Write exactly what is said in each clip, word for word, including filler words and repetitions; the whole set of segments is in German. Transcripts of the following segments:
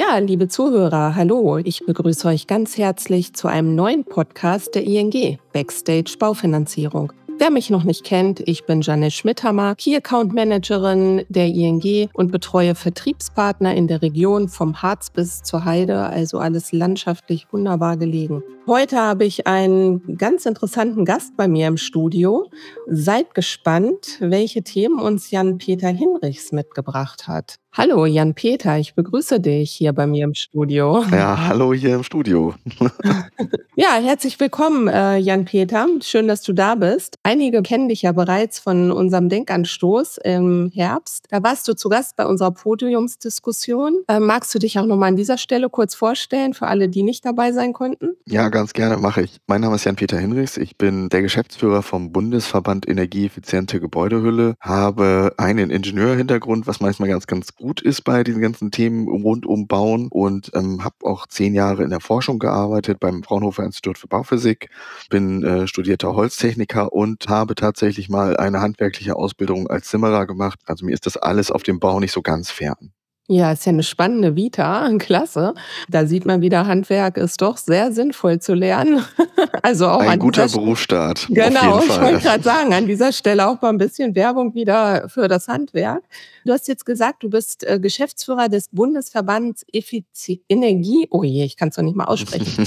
Ja, liebe Zuhörer, hallo. Ich begrüße euch ganz herzlich zu einem neuen Podcast der I N G, Backstage Baufinanzierung. Wer mich noch nicht kennt, ich bin Janne Schmidhammer, Key Account Managerin der I N G und betreue Vertriebspartner in der Region vom Harz bis zur Heide, also alles landschaftlich wunderbar gelegen. Heute habe ich einen ganz interessanten Gast bei mir im Studio. Seid gespannt, welche Themen uns Jan-Peter Hinrichs mitgebracht hat. Hallo Jan-Peter, ich begrüße dich hier bei mir im Studio. Ja, hallo hier im Studio. Ja, herzlich willkommen, äh, Jan-Peter. Schön, dass du da bist. Einige kennen dich ja bereits von unserem Denkanstoß im Herbst. Da warst du zu Gast bei unserer Podiumsdiskussion. Äh, magst du dich auch nochmal an dieser Stelle kurz vorstellen für alle, die nicht dabei sein konnten? Ja, ganz gerne mache ich. Mein Name ist Jan-Peter Hinrichs. Ich bin der Geschäftsführer vom Bundesverband Energieeffiziente Gebäudehülle, habe einen Ingenieurhintergrund, was manchmal ganz, ganz gut ist bei diesen ganzen Themen rund um Bauen und ähm, habe auch zehn Jahre in der Forschung gearbeitet beim Fraunhofer Institut für Bauphysik, bin äh, studierter Holztechniker und habe tatsächlich mal eine handwerkliche Ausbildung als Zimmerer gemacht. Also mir ist das alles auf dem Bau nicht so ganz fern. Ja, ist ja eine spannende Vita, klasse. Da sieht man wieder, Handwerk ist doch sehr sinnvoll zu lernen. Also auch Ein an guter dieser St- Berufsstart, auf Genau, jeden ich wollte Fall. gerade sagen, an dieser Stelle auch mal ein bisschen Werbung wieder für das Handwerk. Du hast jetzt gesagt, du bist äh, Geschäftsführer des Bundesverbands Effizi Energie, oh je, ich kann es doch nicht mal aussprechen.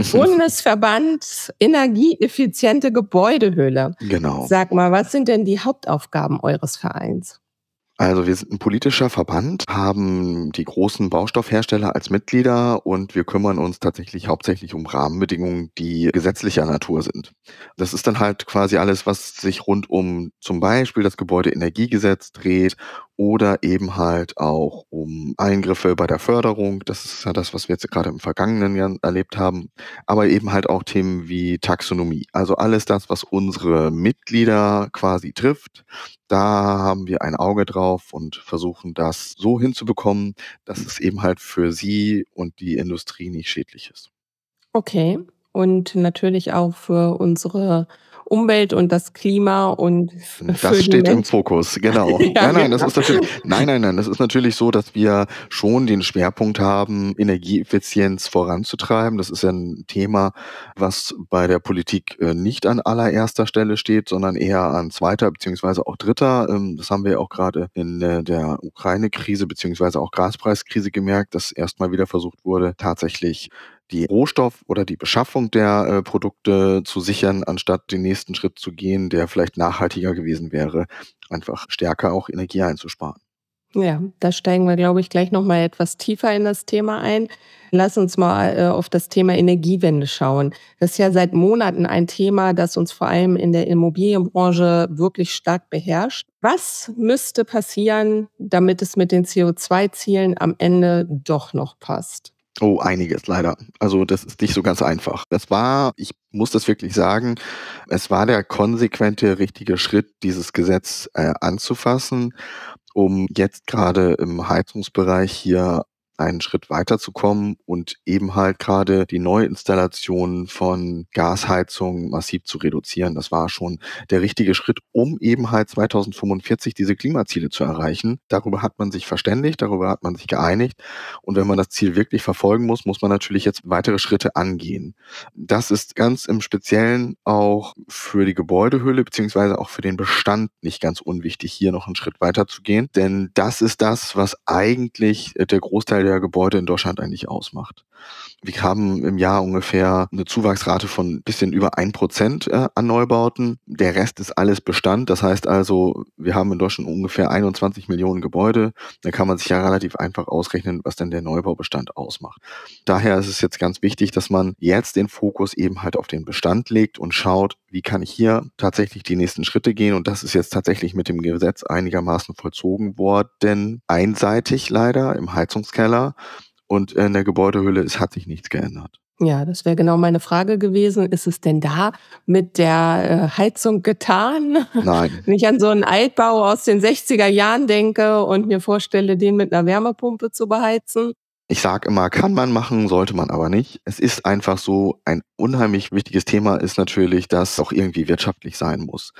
Bundesverband Energieeffiziente Gebäudehülle. Genau. Sag mal, was sind denn die Hauptaufgaben eures Vereins? Also wir sind ein politischer Verband, haben die großen Baustoffhersteller als Mitglieder und wir kümmern uns tatsächlich hauptsächlich um Rahmenbedingungen, die gesetzlicher Natur sind. Das ist dann halt quasi alles, was sich rund um zum Beispiel das Gebäudeenergiegesetz dreht oder eben halt auch um Eingriffe bei der Förderung. Das ist ja das, was wir jetzt gerade im vergangenen Jahr erlebt haben. Aber eben halt auch Themen wie Taxonomie. Also alles das, was unsere Mitglieder quasi trifft. Da haben wir ein Auge drauf und versuchen das so hinzubekommen, dass es eben halt für sie und die Industrie nicht schädlich ist. Okay. Und natürlich auch für unsere Umwelt und das Klima und f Das für die steht im Menschen. Fokus, genau. Ja, Nein, nein, das genau. ist natürlich nein, nein, nein, das ist natürlich so, dass wir schon den Schwerpunkt haben, Energieeffizienz voranzutreiben. Das ist ja 'n Thema, was bei der Politik, äh, nicht an allererster Stelle steht, sondern eher an zweiter beziehungsweise auch dritter. Ähm, das haben wir ja auch gerade in, äh, der Ukraine-Krise beziehungsweise auch Gaspreiskrise gemerkt, dass erst mal wieder versucht wurde, tatsächlich die Rohstoff oder die Beschaffung der, äh, Produkte zu sichern, anstatt den nächsten Schritt zu gehen, der vielleicht nachhaltiger gewesen wäre, einfach stärker auch Energie einzusparen. Ja, da steigen wir, glaube ich, gleich noch mal etwas tiefer in das Thema ein. Lass uns mal äh, auf das Thema Energiewende schauen. Das ist ja seit Monaten ein Thema, das uns vor allem in der Immobilienbranche wirklich stark beherrscht. Was müsste passieren, damit es mit den C O zwei Zielen am Ende doch noch passt? Oh, einiges leider. Also, das ist nicht so ganz einfach. Das war ich muss das wirklich sagen, es war der konsequente richtige Schritt, dieses Gesetz, äh, anzufassen, um jetzt gerade im Heizungsbereich hier einen Schritt weiterzukommen und eben halt gerade die Neuinstallation von Gasheizungen massiv zu reduzieren. Das war schon der richtige Schritt, um eben halt zweitausendfünfundvierzig diese Klimaziele zu erreichen. Darüber hat man sich verständigt, darüber hat man sich geeinigt. Und wenn man das Ziel wirklich verfolgen muss, muss man natürlich jetzt weitere Schritte angehen. Das ist ganz im Speziellen auch für die Gebäudehülle beziehungsweise auch für den Bestand nicht ganz unwichtig, hier noch einen Schritt weiter zu gehen. Denn das ist das, was eigentlich äh, der Großteil der Gebäude in Deutschland eigentlich ausmacht. Wir haben im Jahr ungefähr eine Zuwachsrate von ein bisschen über ein Prozent äh, an Neubauten. Der Rest ist alles Bestand. Das heißt also, wir haben in Deutschland ungefähr einundzwanzig Millionen Gebäude. Da kann man sich ja relativ einfach ausrechnen, was denn der Neubaubestand ausmacht. Daher ist es jetzt ganz wichtig, dass man jetzt den Fokus eben halt auf den Bestand legt und schaut, wie kann ich hier tatsächlich die nächsten Schritte gehen. Und das ist jetzt tatsächlich mit dem Gesetz einigermaßen vollzogen worden. Einseitig leider im Heizungskeller. Und in der Gebäudehülle, es hat sich nichts geändert. Ja, das wäre genau meine Frage gewesen. Ist es denn da mit der äh, Heizung getan? Nein. Wenn ich an so einen Altbau aus den sechziger Jahren denke und mir vorstelle, den mit einer Wärmepumpe zu beheizen. Ich sage immer, kann man machen, sollte man aber nicht. Es ist einfach so, ein unheimlich wichtiges Thema ist natürlich, dass es auch irgendwie wirtschaftlich sein muss.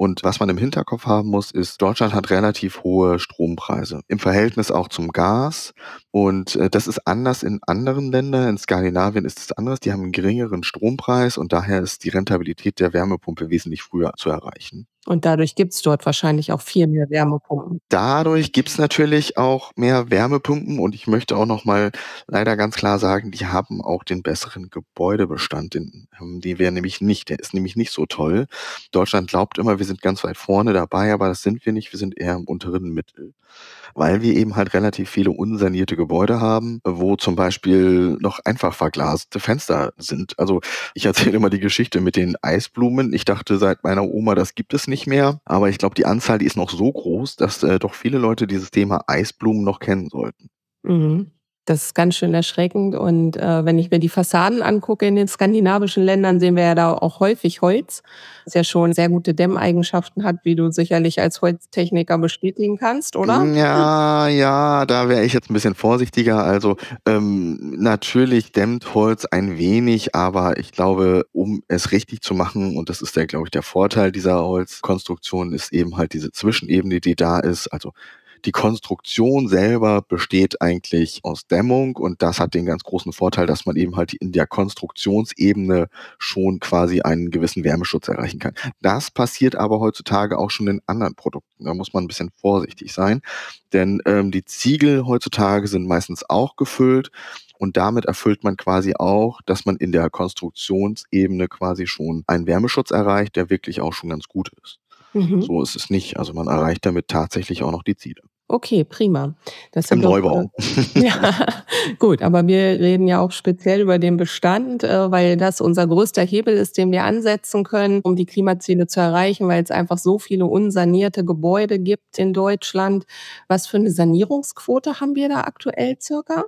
Und was man im Hinterkopf haben muss, ist, Deutschland hat relativ hohe Strompreise im Verhältnis auch zum Gas. Und äh, das ist anders in anderen Ländern. In Skandinavien ist es anders. Die haben einen geringeren Strompreis und daher ist die Rentabilität der Wärmepumpe wesentlich früher zu erreichen. Und dadurch gibt's dort wahrscheinlich auch viel mehr Wärmepumpen. Dadurch gibt's natürlich auch mehr Wärmepumpen und ich möchte auch noch mal leider ganz klar sagen, die haben auch den besseren Gebäudebestand, den haben die wir nämlich nicht. Der ist nämlich nicht so toll. Deutschland glaubt immer, wir sind ganz weit vorne dabei, aber das sind wir nicht. Wir sind eher im unteren Mittel, weil wir eben halt relativ viele unsanierte Gebäude haben, wo zum Beispiel noch einfach verglaste Fenster sind. Also ich erzähle immer die Geschichte mit den Eisblumen. Ich dachte seit meiner Oma, das gibt es nicht mehr, aber ich glaube, die Anzahl, die ist noch so groß, dass äh, doch viele Leute dieses Thema Eisblumen noch kennen sollten. Mhm. Das ist ganz schön erschreckend. Und äh, wenn ich mir die Fassaden angucke in den skandinavischen Ländern, sehen wir ja da auch häufig Holz, das ja schon sehr gute Dämmeigenschaften hat, wie du sicherlich als Holztechniker bestätigen kannst, oder? Ja, ja, da wäre ich jetzt ein bisschen vorsichtiger. Also, ähm, natürlich dämmt Holz ein wenig, aber ich glaube, um es richtig zu machen, und das ist der, glaube ich, der Vorteil dieser Holzkonstruktion, ist eben halt diese Zwischenebene, die da ist. Also, die Konstruktion selber besteht eigentlich aus Dämmung und das hat den ganz großen Vorteil, dass man eben halt in der Konstruktionsebene schon quasi einen gewissen Wärmeschutz erreichen kann. Das passiert aber heutzutage auch schon in anderen Produkten. Da muss man ein bisschen vorsichtig sein, denn ähm, die Ziegel heutzutage sind meistens auch gefüllt und damit erfüllt man quasi auch, dass man in der Konstruktionsebene quasi schon einen Wärmeschutz erreicht, der wirklich auch schon ganz gut ist. Mhm. So ist es nicht. Also man erreicht damit tatsächlich auch noch die Ziele. Okay, prima. Das Im sind doch äh, Neubau. ja, gut, aber wir reden ja auch speziell über den Bestand, äh, weil das unser größter Hebel ist, den wir ansetzen können, um die Klimaziele zu erreichen, weil es einfach so viele unsanierte Gebäude gibt in Deutschland. Was für eine Sanierungsquote haben wir da aktuell circa?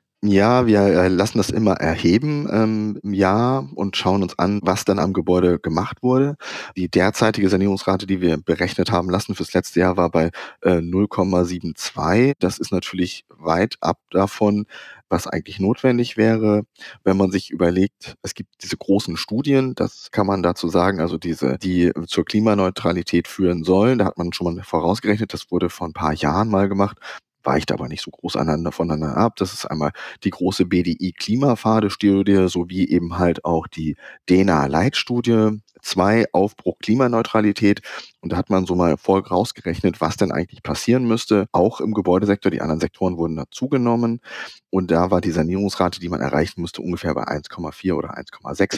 Ja, wir, äh, lassen das immer erheben, ähm, im Jahr und schauen uns an, was dann am Gebäude gemacht wurde. Die derzeitige Sanierungsrate, die wir berechnet haben lassen fürs letzte Jahr, war bei, äh, null Komma zweiundsiebzig. Das ist natürlich weit ab davon, was eigentlich notwendig wäre, wenn man sich überlegt, es gibt diese großen Studien, das kann man dazu sagen, also diese, die zur Klimaneutralität führen sollen. Da hat man schon mal vorausgerechnet, das wurde vor ein paar Jahren mal gemacht, weicht aber nicht so groß aneinander voneinander ab. Das ist einmal die große B D I-Klimapfade-Studie sowie eben halt auch die D E N A-Leitstudie zwei Aufbruch Klimaneutralität. Und da hat man so mal vorausgerechnet, was denn eigentlich passieren müsste, auch im Gebäudesektor. Die anderen Sektoren wurden dazugenommen. Und da war die Sanierungsrate, die man erreichen müsste, ungefähr bei eins Komma vier oder eins Komma sechs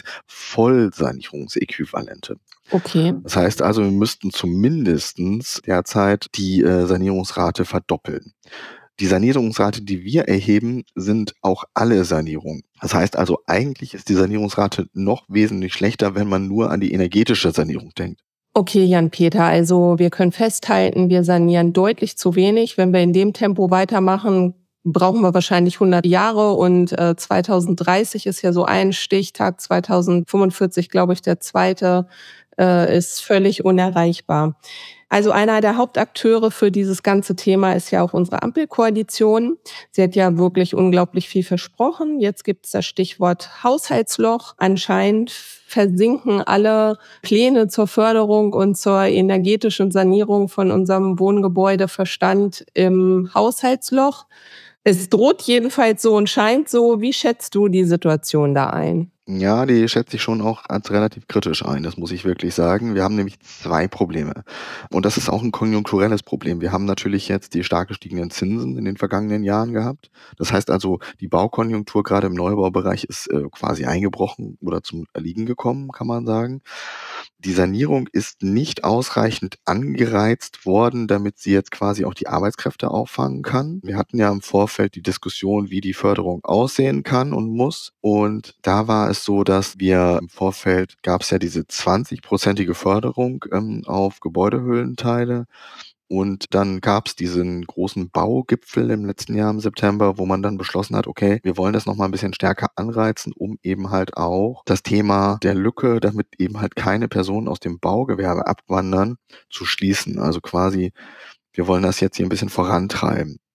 Vollsanierungsäquivalente. Okay. Das heißt also, wir müssten zumindestens derzeit die äh, Sanierungsrate verdoppeln. Die Sanierungsrate, die wir erheben, sind auch alle Sanierungen. Das heißt also, eigentlich ist die Sanierungsrate noch wesentlich schlechter, wenn man nur an die energetische Sanierung denkt. Okay, Jan-Peter, also wir können festhalten, wir sanieren deutlich zu wenig. Wenn wir in dem Tempo weitermachen, brauchen wir wahrscheinlich hundert Jahre und äh, zweitausenddreißig ist ja so ein Stichtag, zweitausendfünfundvierzig, glaube ich, der zweite, äh, ist völlig unerreichbar. Also einer der Hauptakteure für dieses ganze Thema ist ja auch unsere Ampelkoalition. Sie hat ja wirklich unglaublich viel versprochen. Jetzt gibt es das Stichwort Haushaltsloch. Anscheinend versinken alle Pläne zur Förderung und zur energetischen Sanierung von unserem Wohngebäudebestand im Haushaltsloch. Es droht jedenfalls so und scheint so. Wie schätzt du die Situation da ein? Ja, die schätze ich schon auch als relativ kritisch ein, das muss ich wirklich sagen. Wir haben nämlich zwei Probleme. Und das ist auch ein konjunkturelles Problem. Wir haben natürlich jetzt die stark gestiegenen Zinsen in den vergangenen Jahren gehabt. Das heißt also, die Baukonjunktur gerade im Neubaubereich ist äh, quasi eingebrochen oder zum Erliegen gekommen, kann man sagen. Die Sanierung ist nicht ausreichend angereizt worden, damit sie jetzt quasi auch die Arbeitskräfte auffangen kann. Wir hatten ja im Vorfeld die Diskussion, wie die Förderung aussehen kann und muss. Und da war es so, dass wir im Vorfeld gab es ja diese zwanzig-prozentige Förderung ähm, auf Gebäudehüllenteile. Und dann gab es diesen großen Baugipfel im letzten Jahr im September, wo man dann beschlossen hat, okay, wir wollen das noch mal ein bisschen stärker anreizen, um eben halt auch das Thema der Lücke, damit eben halt keine Personen aus dem Baugewerbe abwandern, zu schließen. Also quasi, wir wollen das jetzt hier ein bisschen vorantreiben.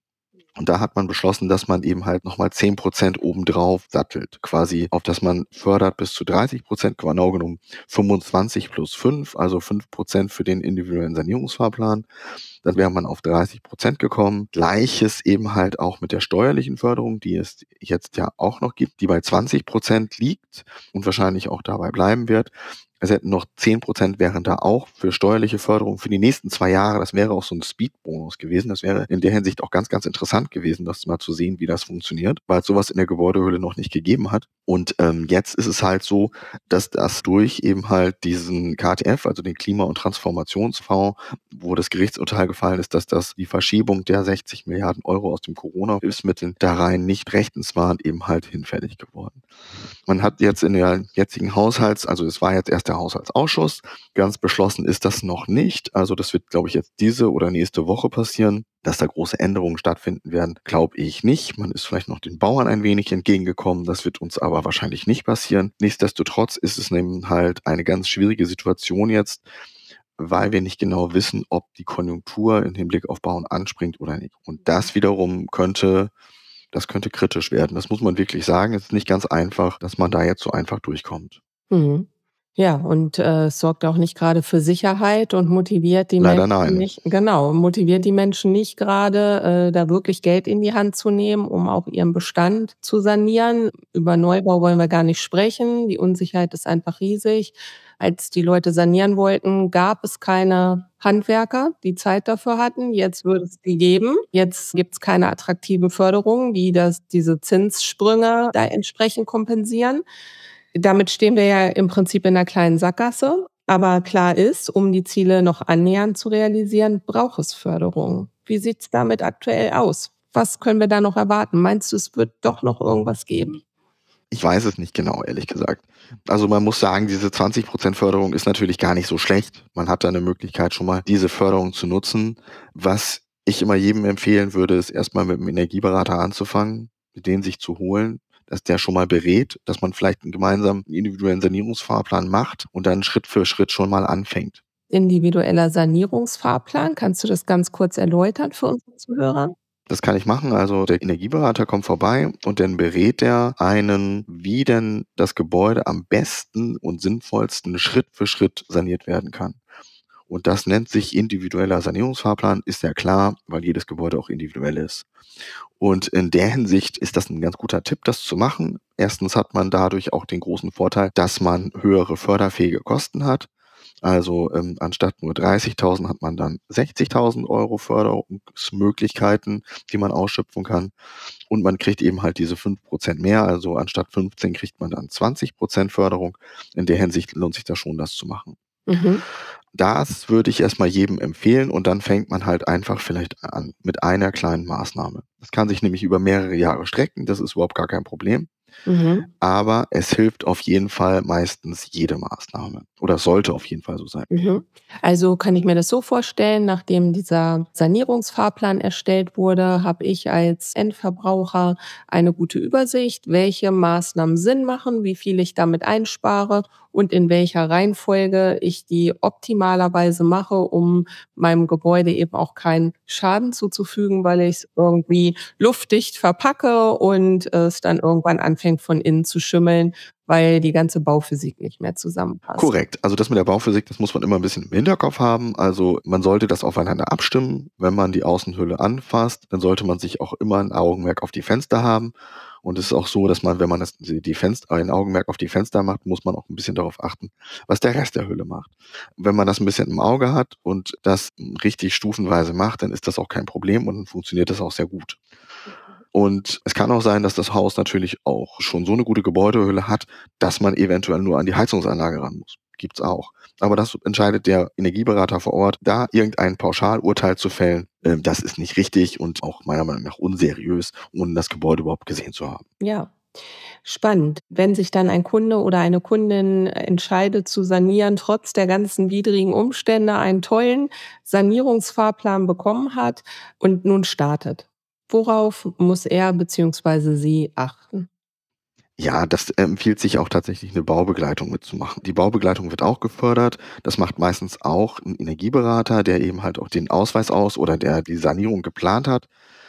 Und da hat man beschlossen, dass man eben halt nochmal zehn Prozent obendrauf sattelt, quasi auf das man fördert bis zu dreißig Prozent, genau genommen fünfundzwanzig plus fünf, also fünf Prozent für den individuellen Sanierungsfahrplan. Dann wäre man auf dreißig Prozent gekommen. Gleiches eben halt auch mit der steuerlichen Förderung, die es jetzt ja auch noch gibt, die bei zwanzig Prozent liegt und wahrscheinlich auch dabei bleiben wird. Es hätten noch zehn Prozent wären da auch für steuerliche Förderung für die nächsten zwei Jahre. Das wäre auch so ein Speed-Bonus gewesen. Das wäre in der Hinsicht auch ganz, ganz interessant gewesen, das mal zu sehen, wie das funktioniert, weil es sowas in der Gebäudehülle noch nicht gegeben hat. Und ähm, jetzt ist es halt so, dass das durch eben halt diesen K T F, also den Klima- und Transformationsfonds, wo das Gerichtsurteil gefallen ist, dass das die Verschiebung der sechzig Milliarden Euro aus dem Corona-Hilfsmitteln da rein nicht rechtens war, eben halt hinfällig geworden. Man hat jetzt in der jetzigen Haushalts, also es war jetzt erst der Haushaltsausschuss, ganz beschlossen ist das noch nicht. Also das wird, glaube ich, jetzt diese oder nächste Woche passieren. Dass da große Änderungen stattfinden werden, glaube ich nicht. Man ist vielleicht noch den Bauern ein wenig entgegengekommen. Das wird uns aber wahrscheinlich nicht passieren. Nichtsdestotrotz ist es nämlich halt eine ganz schwierige Situation jetzt, weil wir nicht genau wissen, ob die Konjunktur im Hinblick auf Bauen anspringt oder nicht. Und das wiederum könnte, das könnte kritisch werden. Das muss man wirklich sagen. Es ist nicht ganz einfach, dass man da jetzt so einfach durchkommt. Mhm. Ja, und äh, es sorgt auch nicht gerade für Sicherheit und motiviert die Leider Menschen nein. nicht, genau, motiviert die Menschen nicht gerade, äh, da wirklich Geld in die Hand zu nehmen, um auch ihren Bestand zu sanieren. Über Neubau wollen wir gar nicht sprechen. Die Unsicherheit ist einfach riesig. Als die Leute sanieren wollten, gab es keine Handwerker, die Zeit dafür hatten. Jetzt würde es die geben. Jetzt gibt es keine attraktiven Förderungen, die das, diese Zinssprünge da entsprechend kompensieren. Damit stehen wir ja im Prinzip in einer kleinen Sackgasse. Aber klar ist, um die Ziele noch annähernd zu realisieren, braucht es Förderung. Wie sieht's damit aktuell aus? Was können wir da noch erwarten? Meinst du, es wird doch noch irgendwas geben? Ich weiß es nicht genau, ehrlich gesagt. Also man muss sagen, diese zwanzig Prozent Förderung ist natürlich gar nicht so schlecht. Man hat da eine Möglichkeit, schon mal diese Förderung zu nutzen. Was ich immer jedem empfehlen würde, ist erstmal mit einem Energieberater anzufangen, mit denen sich zu holen, dass der schon mal berät, dass man vielleicht einen gemeinsamen individuellen Sanierungsfahrplan macht und dann Schritt für Schritt schon mal anfängt. Individueller Sanierungsfahrplan, kannst du das ganz kurz erläutern für unsere Zuhörer? Das kann ich machen. Also der Energieberater kommt vorbei und dann berät er einen, wie denn das Gebäude am besten und sinnvollsten Schritt für Schritt saniert werden kann. Und das nennt sich individueller Sanierungsfahrplan, ist ja klar, weil jedes Gebäude auch individuell ist. Und in der Hinsicht ist das ein ganz guter Tipp, das zu machen. Erstens hat man dadurch auch den großen Vorteil, dass man höhere förderfähige Kosten hat. Also ähm, anstatt nur dreißigtausend hat man dann sechzigtausend Euro Förderungsmöglichkeiten, die man ausschöpfen kann. Und man kriegt eben halt diese fünf Prozent mehr. Also anstatt fünfzehn kriegt man dann zwanzig Prozent Förderung. In der Hinsicht lohnt sich das schon, das zu machen. Mhm. Das würde ich erstmal jedem empfehlen und dann fängt man halt einfach vielleicht an mit einer kleinen Maßnahme. Das kann sich nämlich über mehrere Jahre strecken, das ist überhaupt gar kein Problem. Mhm. Aber es hilft auf jeden Fall meistens jede Maßnahme. Oder es sollte auf jeden Fall so sein. Mhm. Also kann ich mir das so vorstellen, nachdem dieser Sanierungsfahrplan erstellt wurde, habe ich als Endverbraucher eine gute Übersicht, welche Maßnahmen Sinn machen, wie viel ich damit einspare und in welcher Reihenfolge ich die optimalerweise mache, um meinem Gebäude eben auch keinen Schaden zuzufügen, weil ich es irgendwie luftdicht verpacke und es dann irgendwann anfängt von innen zu schimmeln, weil die ganze Bauphysik nicht mehr zusammenpasst. Korrekt. Also das mit der Bauphysik, das muss man immer ein bisschen im Hinterkopf haben. Also man sollte das aufeinander abstimmen. Wenn man die Außenhülle anfasst, dann sollte man sich auch immer ein Augenmerk auf die Fenster haben. Und es ist auch so, dass man, wenn man das, die Fenster, ein Augenmerk auf die Fenster macht, muss man auch ein bisschen darauf achten, was der Rest der Hülle macht. Wenn man das ein bisschen im Auge hat und das richtig stufenweise macht, dann ist das auch kein Problem und dann funktioniert das auch sehr gut. Und es kann auch sein, dass das Haus natürlich auch schon so eine gute Gebäudehülle hat, dass man eventuell nur an die Heizungsanlage ran muss. Gibt's auch. Aber das entscheidet der Energieberater vor Ort. Da irgendein Pauschalurteil zu fällen, äh, das ist nicht richtig und auch meiner Meinung nach unseriös, ohne das Gebäude überhaupt gesehen zu haben. Ja, spannend. Wenn sich dann ein Kunde oder eine Kundin entscheidet zu sanieren, trotz der ganzen widrigen Umstände einen tollen Sanierungsfahrplan bekommen hat und nun startet. Worauf muss er bzw. sie achten? Ja, das empfiehlt sich auch tatsächlich, eine Baubegleitung mitzumachen. Die Baubegleitung wird auch gefördert. Das macht meistens auch ein Energieberater, der eben halt auch den Ausweis aus oder der die Sanierung geplant hat.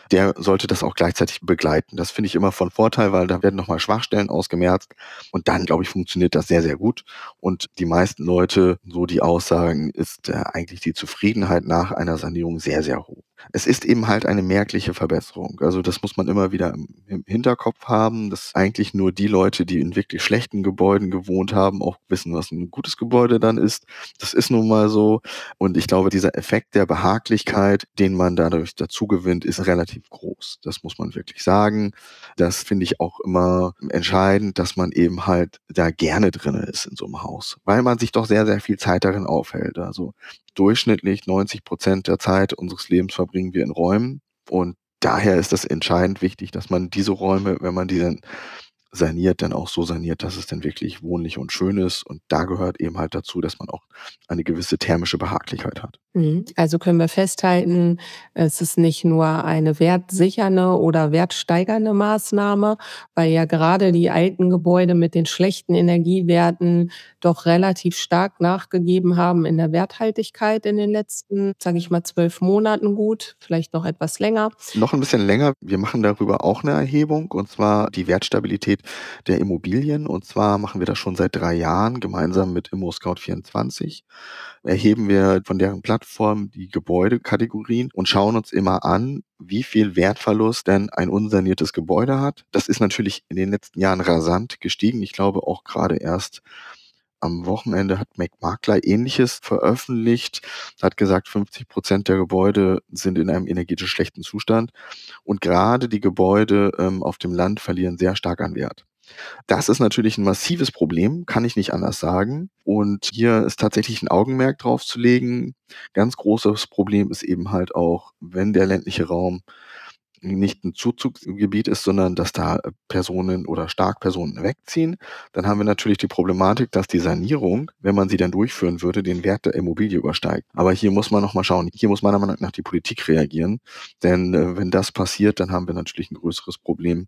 der sollte das auch gleichzeitig begleiten. Das finde ich immer von Vorteil, weil da werden nochmal Schwachstellen ausgemerzt und dann, glaube ich, funktioniert das sehr, sehr gut. Und die meisten Leute, so die Aussagen, ist äh, eigentlich die Zufriedenheit nach einer Sanierung sehr, sehr hoch. Es ist eben halt eine merkliche Verbesserung. Also das muss man immer wieder im, im Hinterkopf haben, dass eigentlich nur die Leute, die in wirklich schlechten Gebäuden gewohnt haben, auch wissen, was ein gutes Gebäude dann ist. Das ist nun mal so. Und ich glaube, dieser Effekt der Behaglichkeit, den man dadurch dazu gewinnt, ist relativ groß. Das muss man wirklich sagen. Das finde ich auch immer entscheidend, dass man eben halt da gerne drin ist in so einem Haus, weil man sich doch sehr, sehr viel Zeit darin aufhält. Also durchschnittlich neunzig Prozent der Zeit unseres Lebens verbringen wir in Räumen und daher ist es entscheidend wichtig, dass man diese Räume, wenn man die dann saniert, dann auch so saniert, dass es dann wirklich wohnlich und schön ist. Und da gehört eben halt dazu, dass man auch eine gewisse thermische Behaglichkeit hat. Mhm. Also können wir festhalten, es ist nicht nur eine wertsichernde oder wertsteigernde Maßnahme, weil ja gerade die alten Gebäude mit den schlechten Energiewerten doch relativ stark nachgegeben haben in der Werthaltigkeit in den letzten, sage ich mal, zwölf Monaten gut, vielleicht noch etwas länger. Noch ein bisschen länger. Wir machen darüber auch eine Erhebung, und zwar die Wertstabilität der Immobilien. Und zwar machen wir das schon seit drei Jahren gemeinsam mit ImmoScout vierundzwanzig. Erheben wir von deren Plattform die Gebäudekategorien und schauen uns immer an, wie viel Wertverlust denn ein unsaniertes Gebäude hat. Das ist natürlich in den letzten Jahren rasant gestiegen. Ich glaube auch gerade erst am Wochenende hat McMakler Ähnliches veröffentlicht, hat gesagt, fünfzig Prozent der Gebäude sind in einem energetisch schlechten Zustand und gerade die Gebäude ähm, auf dem Land verlieren sehr stark an Wert. Das ist natürlich ein massives Problem, kann ich nicht anders sagen. Und hier ist tatsächlich ein Augenmerk drauf zu legen. Ganz großes Problem ist eben halt auch, wenn der ländliche Raum nicht ein Zuzugsgebiet ist, sondern dass da äh, Personen oder Starkpersonen wegziehen, dann haben wir natürlich die Problematik, dass die Sanierung, wenn man sie dann durchführen würde, den Wert der Immobilie übersteigt. Aber hier muss man noch mal schauen. Hier muss meiner Meinung nach die Politik reagieren, denn äh, wenn das passiert, dann haben wir natürlich ein größeres Problem,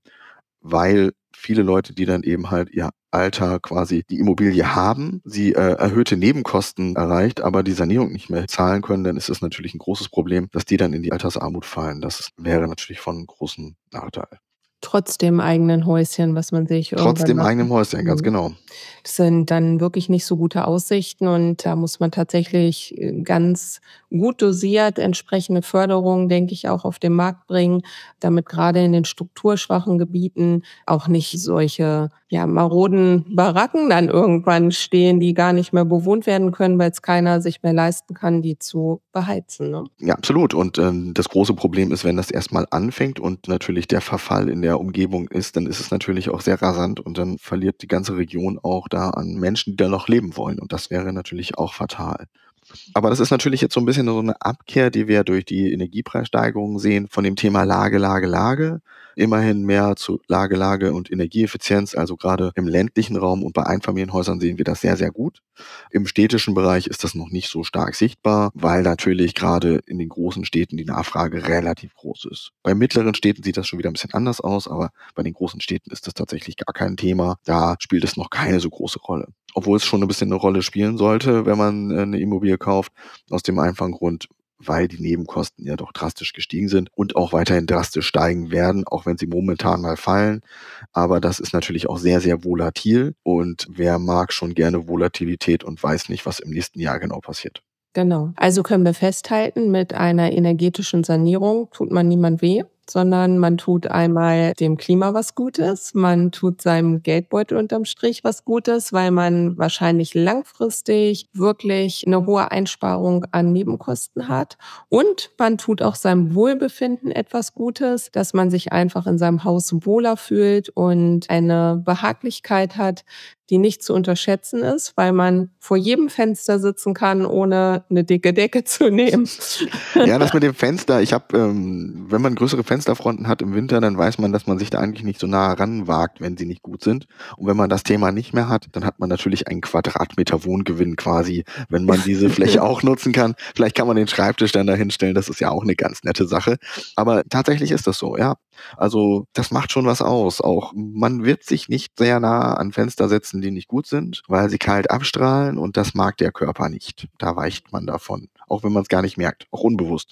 weil viele Leute, die dann eben halt ihr Alter quasi die Immobilie haben, sie äh, erhöhte Nebenkosten erreicht, aber die Sanierung nicht mehr zahlen können, dann ist es natürlich ein großes Problem, dass die dann in die Altersarmut fallen. Das wäre natürlich von großem Nachteil. Trotz dem eigenen Häuschen, was man sich Trotz irgendwann dem macht. eigenen Häuschen, ganz Mhm. genau. Das sind dann wirklich nicht so gute Aussichten und da muss man tatsächlich äh, ganz gut dosiert entsprechende Förderungen, denke ich, auch auf den Markt bringen, damit gerade in den strukturschwachen Gebieten auch nicht solche, ja, maroden Baracken dann irgendwann stehen, die gar nicht mehr bewohnt werden können, weil es keiner sich mehr leisten kann, die zu beheizen, ne? Ja, absolut. Und ähm, das große Problem ist, wenn das erstmal anfängt und natürlich der Verfall in der Umgebung ist, dann ist es natürlich auch sehr rasant und dann verliert die ganze Region auch da an Menschen, die da noch leben wollen. Und das wäre natürlich auch fatal. Aber das ist natürlich jetzt so ein bisschen so eine Abkehr, die wir durch die Energiepreissteigerungen sehen von dem Thema Lage, Lage, Lage. Immerhin mehr zu Lage, Lage und Energieeffizienz. Also gerade im ländlichen Raum und bei Einfamilienhäusern sehen wir das sehr, sehr gut. Im städtischen Bereich ist das noch nicht so stark sichtbar, weil natürlich gerade in den großen Städten die Nachfrage relativ groß ist. Bei mittleren Städten sieht das schon wieder ein bisschen anders aus, aber bei den großen Städten ist das tatsächlich gar kein Thema. Da spielt es noch keine so große Rolle. Obwohl es schon ein bisschen eine Rolle spielen sollte, wenn man äh, 'ne Immobilie kauft, aus dem einfachen Grund, weil die Nebenkosten ja doch drastisch gestiegen sind und auch weiterhin drastisch steigen werden, auch wenn sie momentan mal fallen. Aber das ist natürlich auch sehr, sehr volatil und wer mag schon gerne Volatilität und weiß nicht, was im nächsten Jahr genau passiert. Genau. Also können wir festhalten, mit einer energetischen Sanierung tut man niemand weh, sondern man tut einmal dem Klima was Gutes, man tut seinem Geldbeutel unterm Strich was Gutes, weil man wahrscheinlich langfristig wirklich eine hohe Einsparung an Nebenkosten hat und man tut auch seinem Wohlbefinden etwas Gutes, dass man sich einfach in seinem Haus wohler fühlt und eine Behaglichkeit hat, die nicht zu unterschätzen ist, weil man vor jedem Fenster sitzen kann, ohne eine dicke Decke zu nehmen. Ja, das mit dem Fenster, ich habe, ähm, wenn man größere Fensterfronten hat im Winter, dann weiß man, dass man sich da eigentlich nicht so nah ranwagt, wenn sie nicht gut sind. Und wenn man das Thema nicht mehr hat, dann hat man natürlich einen Quadratmeter Wohngewinn quasi, wenn man diese Fläche auch nutzen kann. Vielleicht kann man den Schreibtisch dann da hinstellen, das ist ja auch eine ganz nette Sache. Aber tatsächlich ist das so, ja. Also, das macht schon was aus. Auch man wird sich nicht sehr nah an Fenster setzen, die nicht gut sind, weil sie kalt abstrahlen und das mag der Körper nicht. Da weicht man davon, auch wenn man es gar nicht merkt, auch unbewusst.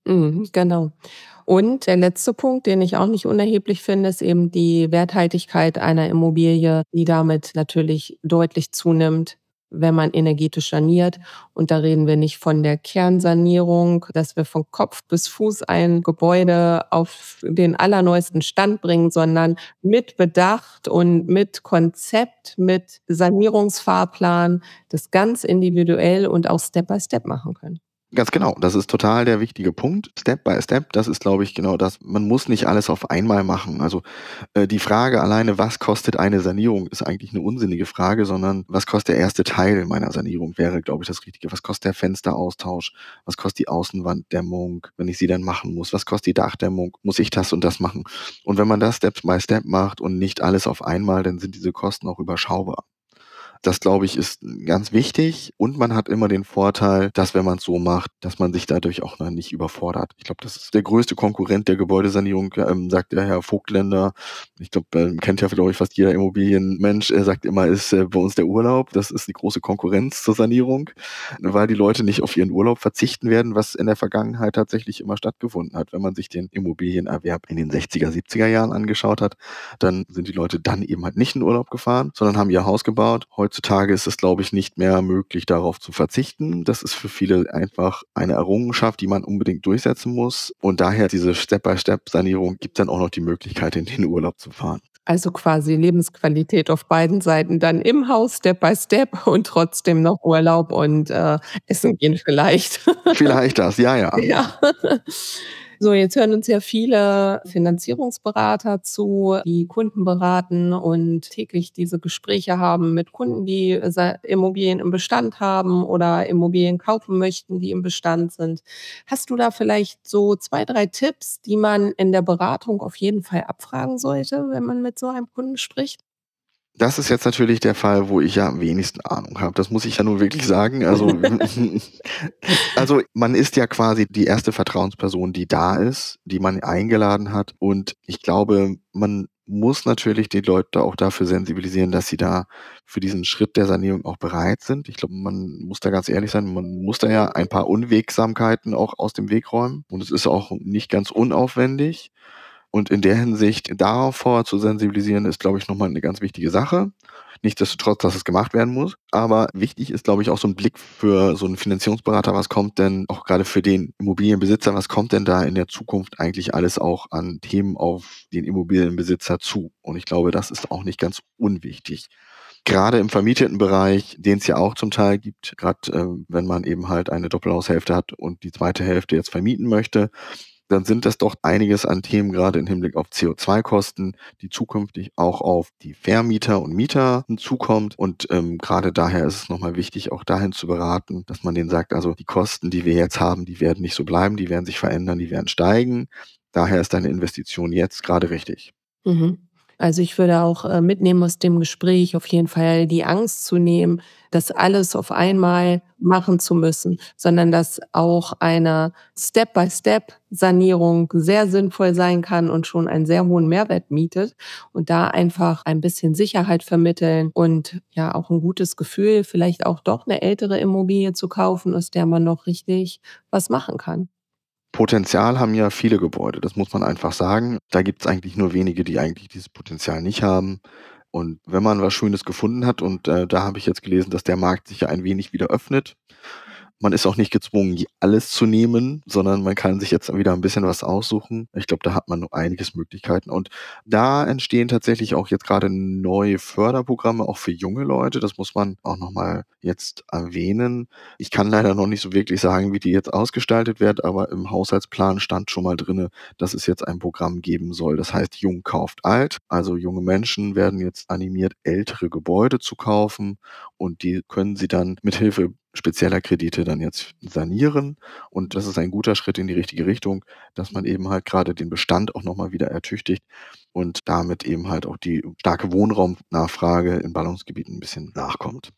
Mhm, genau. Und der letzte Punkt, den ich auch nicht unerheblich finde, ist eben die Werthaltigkeit einer Immobilie, die damit natürlich deutlich zunimmt, wenn man energetisch saniert. Und da reden wir nicht von der Kernsanierung, dass wir von Kopf bis Fuß ein Gebäude auf den allerneuesten Stand bringen, sondern mit Bedacht und mit Konzept, mit Sanierungsfahrplan, das ganz individuell und auch Step by Step machen können. Ganz genau, das ist total der wichtige Punkt. Step by Step, das ist, glaube ich, genau das. Man muss nicht alles auf einmal machen. Also äh, die Frage alleine, was kostet eine Sanierung, ist eigentlich eine unsinnige Frage, sondern was kostet der erste Teil meiner Sanierung, wäre, glaube ich, das Richtige. Was kostet der Fensteraustausch? Was kostet die Außenwanddämmung, wenn ich sie dann machen muss? Was kostet die Dachdämmung? Muss ich das und das machen? Und wenn man das Step by Step macht und nicht alles auf einmal, dann sind diese Kosten auch überschaubar. Das, glaube ich, ist ganz wichtig und man hat immer den Vorteil, dass wenn man es so macht, dass man sich dadurch auch noch nicht überfordert. Ich glaube, das ist der größte Konkurrent der Gebäudesanierung, ähm, sagt der Herr Vogtländer. Ich glaube, ähm, kennt ja, glaube ich, fast jeder Immobilienmensch. Er sagt immer, ist äh, bei uns der Urlaub. Das ist die große Konkurrenz zur Sanierung, weil die Leute nicht auf ihren Urlaub verzichten werden, was in der Vergangenheit tatsächlich immer stattgefunden hat. Wenn man sich den Immobilienerwerb in den sechziger, siebziger Jahren angeschaut hat, dann sind die Leute dann eben halt nicht in Urlaub gefahren, sondern haben ihr Haus gebaut. Heutzutage ist es, glaube ich, nicht mehr möglich, darauf zu verzichten. Das ist für viele einfach eine Errungenschaft, die man unbedingt durchsetzen muss. Und daher diese Step-by-Step-Sanierung gibt dann auch noch die Möglichkeit, in den Urlaub zu fahren. Also quasi Lebensqualität auf beiden Seiten dann im Haus, Step by Step und trotzdem noch Urlaub und äh, Essen gehen vielleicht. Vielleicht das, ja, ja. Ja. So, jetzt hören uns ja viele Finanzierungsberater zu, die Kunden beraten und täglich diese Gespräche haben mit Kunden, die Sa Immobilien im Bestand haben oder Immobilien kaufen möchten, die im Bestand sind. Hast du da vielleicht so zwei, drei Tipps, die man in der Beratung auf jeden Fall abfragen sollte, wenn man mit so einem Kunden spricht? Das ist jetzt natürlich der Fall, wo ich ja am wenigsten Ahnung habe. Das muss ich ja nun wirklich sagen. Also, also man ist ja quasi die erste Vertrauensperson, die da ist, die man eingeladen hat. Und ich glaube, man muss natürlich die Leute auch dafür sensibilisieren, dass sie da für diesen Schritt der Sanierung auch bereit sind. Ich glaube, man muss da ganz ehrlich sein, man muss da ja ein paar Unwegsamkeiten auch aus dem Weg räumen. Und es ist auch nicht ganz unaufwendig. Und in der Hinsicht davor zu sensibilisieren, ist, glaube ich, nochmal eine ganz wichtige Sache. Nichtsdestotrotz, dass es gemacht werden muss. Aber wichtig ist, glaube ich, auch so ein Blick für so einen Finanzierungsberater. Was kommt denn auch gerade für den Immobilienbesitzer, was kommt denn da in der Zukunft eigentlich alles auch an Themen auf den Immobilienbesitzer zu? Und ich glaube, das ist auch nicht ganz unwichtig. Gerade im vermieteten Bereich, den es ja auch zum Teil gibt, gerade äh, wenn man eben halt eine Doppelhaushälfte hat und die zweite Hälfte jetzt vermieten möchte, dann sind das doch einiges an Themen, gerade im Hinblick auf C O zwei Kosten, die zukünftig auch auf die Vermieter und Mieter hinzukommt. Und ähm, gerade daher ist es nochmal wichtig, auch dahin zu beraten, dass man denen sagt, also die Kosten, die wir jetzt haben, die werden nicht so bleiben, die werden sich verändern, die werden steigen. Daher ist deine Investition jetzt gerade richtig. Mhm. Also, ich würde auch, äh, mitnehmen aus dem Gespräch auf jeden Fall die Angst zu nehmen, das alles auf einmal machen zu müssen, sondern dass auch eine Step-by-Step-Sanierung sehr sinnvoll sein kann und schon einen sehr hohen Mehrwert mietet und da einfach ein bisschen Sicherheit vermitteln und ja auch ein gutes Gefühl, vielleicht auch doch eine ältere Immobilie zu kaufen, aus der man noch richtig was machen kann. Potenzial haben ja viele Gebäude, das muss man einfach sagen. Da gibt es eigentlich nur wenige, die eigentlich dieses Potenzial nicht haben. Und wenn man was Schönes gefunden hat und, äh, da habe ich jetzt gelesen, dass der Markt sich ja ein wenig wieder öffnet. Man ist auch nicht gezwungen, j alles zu nehmen, sondern man kann sich jetzt wieder ein bisschen was aussuchen. Ich glaube, da hat man noch einiges Möglichkeiten. Und da entstehen tatsächlich auch jetzt gerade neue Förderprogramme, auch für junge Leute. Das muss man auch noch mal jetzt erwähnen. Ich kann leider noch nicht so wirklich sagen, wie die jetzt ausgestaltet wird, aber im Haushaltsplan stand schon mal drinne, dass es jetzt ein Programm geben soll. Das heißt, Jung kauft alt. Also, junge Menschen werden jetzt animiert, ältere Gebäude zu kaufen und die können sie dann mit Hilfe spezieller Kredite dann jetzt sanieren. Und das ist ein guter Schritt in die richtige Richtung, dass man eben halt gerade den Bestand auch noch mal wieder ertüchtigt und damit eben halt auch die starke Wohnraumnachfrage in Ballungsgebieten ein bisschen nachkommt.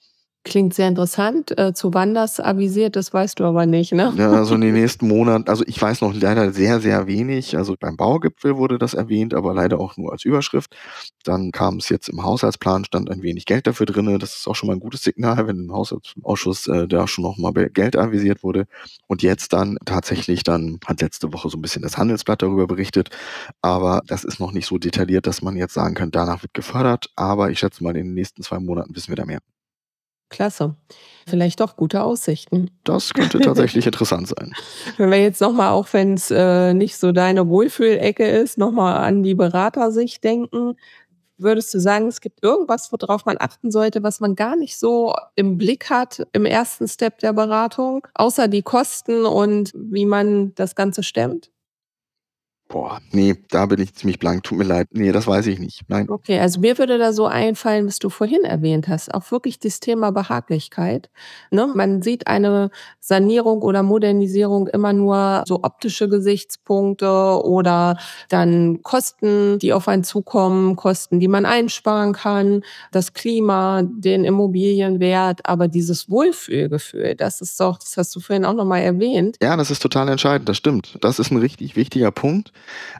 Klingt sehr interessant. Äh, zu wann das avisiert ist, weißt du aber nicht, ne? Ja, also in den nächsten Monaten, also ich weiß noch leider sehr, sehr wenig. Also beim Baugipfel wurde das erwähnt, aber leider auch nur als Überschrift. Dann kam es jetzt im Haushaltsplan, stand ein wenig Geld dafür drin. Das ist auch schon mal ein gutes Signal, wenn im Haushaltsausschuss äh, da schon noch mal Geld avisiert wurde. Und jetzt dann tatsächlich, dann hat letzte Woche so ein bisschen das Handelsblatt darüber berichtet. Aber das ist noch nicht so detailliert, dass man jetzt sagen kann, danach wird gefördert. Aber ich schätze mal, in den nächsten zwei Monaten wissen wir da mehr. Klasse. Vielleicht doch gute Aussichten. Das könnte tatsächlich interessant sein. Wenn wir jetzt nochmal, auch wenn es äh, nicht so deine Wohlfühlecke ist, nochmal an die Beratersicht denken, würdest du sagen, es gibt irgendwas, worauf man achten sollte, was man gar nicht so im Blick hat im ersten Step der Beratung, außer die Kosten und wie man das Ganze stemmt? Boah, nee, da bin ich ziemlich blank. Tut mir leid. Nee, das weiß ich nicht. Nein. Okay, also mir würde da so einfallen, was du vorhin erwähnt hast, auch wirklich das Thema Behaglichkeit. Ne? Man sieht eine Sanierung oder Modernisierung immer nur so optische Gesichtspunkte oder dann Kosten, die auf einen zukommen, Kosten, die man einsparen kann, das Klima, den Immobilienwert, aber dieses Wohlfühlgefühl, das ist doch, das hast du vorhin auch nochmal erwähnt. Ja, das ist total entscheidend, das stimmt. Das ist ein richtig wichtiger Punkt.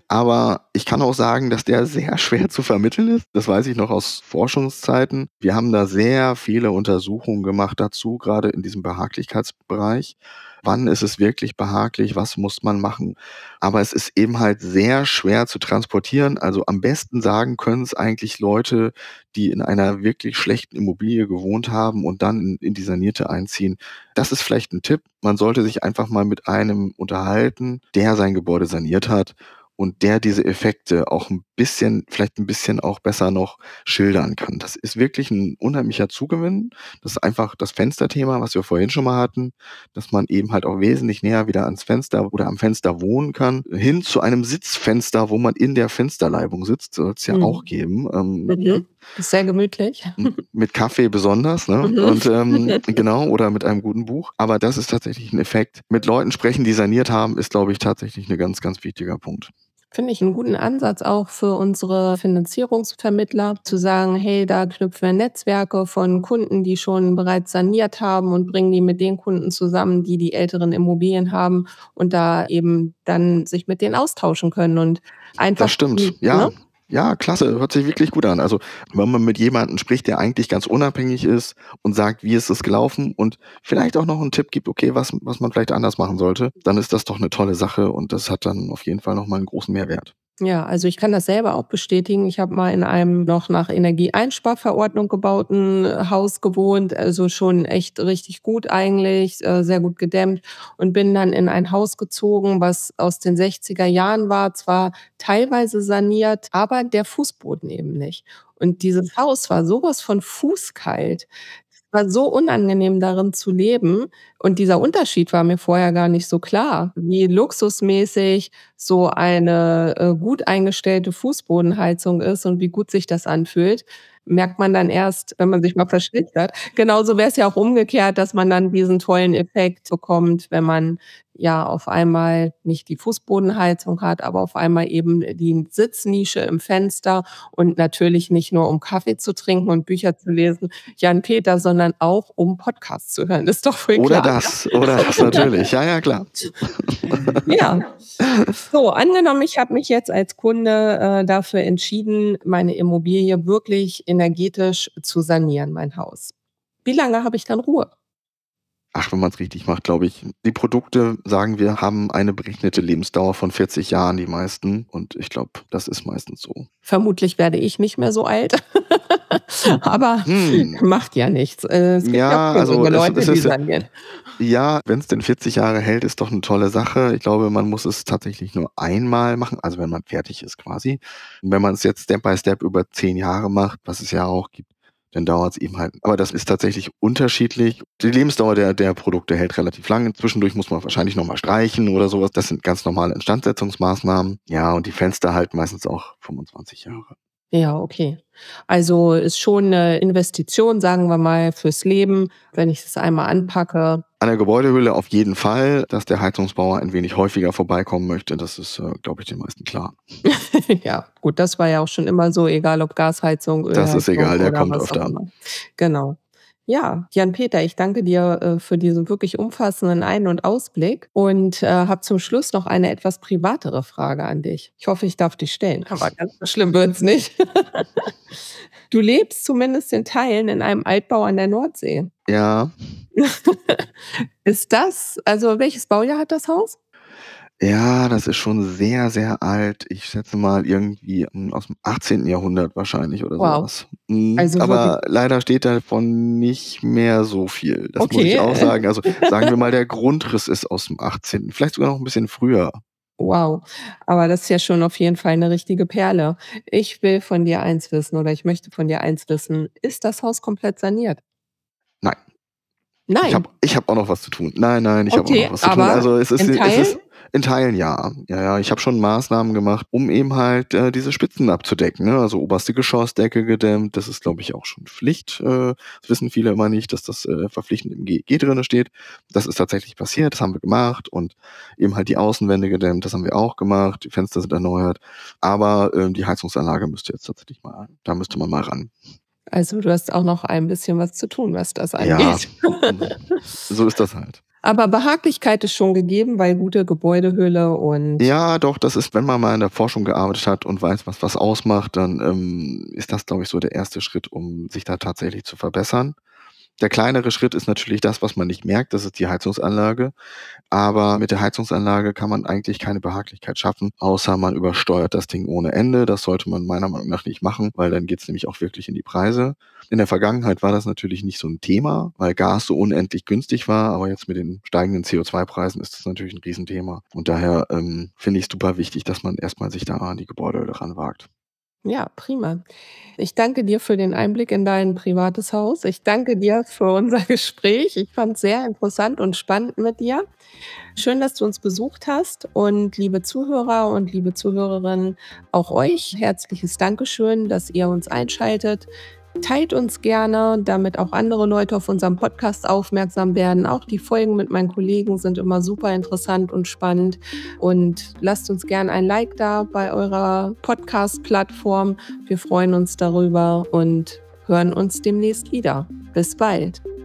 Aber ich kann auch sagen, dass der sehr schwer zu vermitteln ist. Das weiß ich noch aus Forschungszeiten. Wir haben da sehr viele Untersuchungen gemacht dazu, gerade in diesem Behaglichkeitsbereich. Wann ist es wirklich behaglich? Was muss man machen? Aber es ist eben halt sehr schwer zu transportieren. Also am besten sagen können es eigentlich Leute, die in einer wirklich schlechten Immobilie gewohnt haben und dann in, in die sanierte einziehen. Das ist vielleicht ein Tipp. Man sollte sich einfach mal mit einem unterhalten, der sein Gebäude saniert hat und der diese Effekte auch ein bisschen, vielleicht ein bisschen auch besser noch schildern kann. Das ist wirklich ein unheimlicher Zugewinn. Das ist einfach das Fensterthema, was wir vorhin schon mal hatten, dass man eben halt auch wesentlich näher wieder ans Fenster oder am Fenster wohnen kann, hin zu einem Sitzfenster, wo man in der Fensterleibung sitzt, soll es ja Mhm. auch geben. Ähm, Mhm. Ist sehr gemütlich. mit Kaffee besonders, ne? Mhm. Und ähm, genau, oder mit einem guten Buch. Aber das ist tatsächlich ein Effekt. Mit Leuten sprechen, die saniert haben, ist, glaube ich, tatsächlich ein ganz, ganz wichtiger Punkt. Finde ich einen guten Ansatz auch für unsere Finanzierungsvermittler, zu sagen: „Hey, da knüpfen wir Netzwerke von Kunden, die schon bereits saniert haben und bringen die mit den Kunden zusammen, die die älteren Immobilien haben und da eben dann sich mit denen austauschen können und einfach Das stimmt, die“, ja. ne? Ja, klasse, hört sich wirklich gut an. Also, wenn man mit jemandem spricht, der eigentlich ganz unabhängig ist und sagt, wie ist es gelaufen und vielleicht auch noch einen Tipp gibt, okay, was was man vielleicht anders machen sollte, dann ist das doch eine tolle Sache und das hat dann auf jeden Fall noch mal 'n großen Mehrwert. Ja, also ich kann das selber auch bestätigen. Ich habe mal in einem noch nach Energieeinsparverordnung gebauten äh, Haus gewohnt, also schon echt richtig gut eigentlich, äh, sehr gut gedämmt und bin dann in ein Haus gezogen, was aus den sechziger Jahren war, zwar teilweise saniert, aber der Fußboden eben nicht. Und dieses Haus war sowas von fußkalt. War so unangenehm, darin zu leben. Und dieser Unterschied war mir vorher gar nicht so klar, wie luxusmäßig so eine, äh, gut eingestellte Fußbodenheizung ist und wie gut sich das anfühlt, merkt man dann erst, wenn man sich mal verschlittert. Genauso wäre es ja auch umgekehrt, dass man dann diesen tollen Effekt bekommt, wenn man ja auf einmal nicht die Fußbodenheizung hat, aber auf einmal eben die Sitznische im Fenster und natürlich nicht nur, um Kaffee zu trinken und Bücher zu lesen, Jan Peter, sondern auch, um Podcasts zu hören. Ist doch wohl Oder klar. das, oder das natürlich. Ja, ja, klar. Ja. So, angenommen, ich habe mich jetzt als Kunde äh, dafür entschieden, meine Immobilie wirklich energetisch zu sanieren, mein Haus. Wie lange habe ich dann Ruhe? Ach, wenn man es richtig macht, glaube ich. Die Produkte, sagen wir, haben eine berechnete Lebensdauer von vierzig Jahren, die meisten. Und ich glaube, das ist meistens so. Vermutlich werde ich nicht mehr so alt, aber Hm. macht ja nichts. Äh, es gibt ja Ja, auch also kluge es, Leute, es die ist sanieren. ja, wenn es denn vierzig Jahre hält, ist doch eine tolle Sache. Ich glaube, man muss es tatsächlich nur einmal machen, also wenn man fertig ist quasi. Und wenn man es jetzt Step by Step über zehn Jahre macht, was es ja auch gibt, dann dauert es eben halt. Aber das ist tatsächlich unterschiedlich. Die Lebensdauer der der Produkte hält relativ lang. Zwischendurch muss man wahrscheinlich noch mal streichen oder sowas. Das sind ganz normale Instandsetzungsmaßnahmen. Ja, und die Fenster halten meistens auch fünfundzwanzig Jahre. Ja, okay. Also ist schon 'ne Investition, sagen wir mal, fürs Leben, wenn ich das einmal anpacke. An der Gebäudehülle auf jeden Fall, dass der Heizungsbauer ein wenig häufiger vorbeikommen möchte, das ist, äh, glaube ich, den meisten klar. Ja, gut, das war ja auch schon immer so, egal ob Gasheizung, Das ist Ölheizung egal, der oder kommt was auch öfter. immer. Genau. Ja, Jan-Peter, ich danke dir äh, für diesen wirklich umfassenden Ein- und Ausblick und äh, habe zum Schluss noch eine etwas privatere Frage an dich. Ich hoffe, ich darf dich stellen, aber ganz so schlimm wird's nicht. Du lebst zumindest in Teilen in einem Altbau an der Nordsee. Ja. Ist das also welches Baujahr hat das Haus? Ja, das ist schon sehr, sehr alt. Ich schätze mal irgendwie, hm, aus'm achtzehnten. Jahrhundert wahrscheinlich oder so Wow. was. Mhm. Also wirklich Aber leider steht davon nicht mehr so viel. Das muss ich Okay. auch sagen. Also, sagen wir mal, der Grundriss ist aus'm achtzehnten., vielleicht sogar noch 'n bisschen früher. Wow, aber das ist ja schon auf jeden Fall 'ne richtige Perle. Ich will von dir eins wissen oder ich möchte von dir eins wissen: Ist das Haus komplett saniert? Nein. Ich Nein? habe ich habe auch noch was zu tun. Nein, nein, ich habe auch Okay, noch was zu tun. aber Also, es ist in es Teilen? ist in Teilen ja. Ja, ja, ich habe schon Maßnahmen gemacht, um eben halt, äh, diese Spitzen abzudecken, ne? Also, oberste Geschossdecke gedämmt. Das ist, glaube ich, auch schon Pflicht. Äh, das wissen viele immer nicht, dass das, äh, verpflichtend im G E G drinne steht. Das ist tatsächlich passiert, das haben wir gemacht und eben halt die Außenwände gedämmt, das haben wir auch gemacht. Die Fenster sind erneuert. Aber, ähm, die Heizungsanlage müsste jetzt tatsächlich mal da müsste man mal ran. Also, du hast auch noch ein bisschen was zu tun, was das Ja, angeht. hm, so ist das halt. Aber Behaglichkeit ist schon gegeben, weil gute Gebäudehülle und Ja, doch, das ist wenn man mal in der Forschung gearbeitet hat und weiß, was was ausmacht, dann, ähm, ist das, glaube ich, so der erste Schritt, um sich da tatsächlich zu verbessern. Der kleinere Schritt ist natürlich das, was man nicht merkt, das ist die Heizungsanlage. Aber mit der Heizungsanlage kann man eigentlich keine Behaglichkeit schaffen, außer man übersteuert das Ding ohne Ende. Das sollte man meiner Meinung nach nicht machen, weil dann geht's nämlich auch wirklich in die Preise. In der Vergangenheit war das natürlich nicht so 'n Thema, weil Gas so unendlich günstig war, aber jetzt mit den steigenden C O zwei Preisen ist das natürlich 'n Riesenthema. Und daher, ähm, finde ich's super wichtig, dass man erst mal sich da an die Gebäudehülle ranwagt. Ja, prima. Ich danke dir für den Einblick in dein privates Haus. Ich danke dir für unser Gespräch. Ich fand's sehr interessant und spannend mit dir. Schön, dass du uns besucht hast und liebe Zuhörer und liebe Zuhörerinnen, auch euch herzliches Dankeschön, dass ihr uns einschaltet. Teilt uns gerne, damit auch andere Leute auf unseren Podcast aufmerksam werden. Auch die Folgen mit meinen Kollegen sind immer super interessant und spannend. Und lasst uns gern ein Like da bei eurer Podcast-Plattform. Wir freuen uns darüber und hören uns demnächst wieder. Bis bald.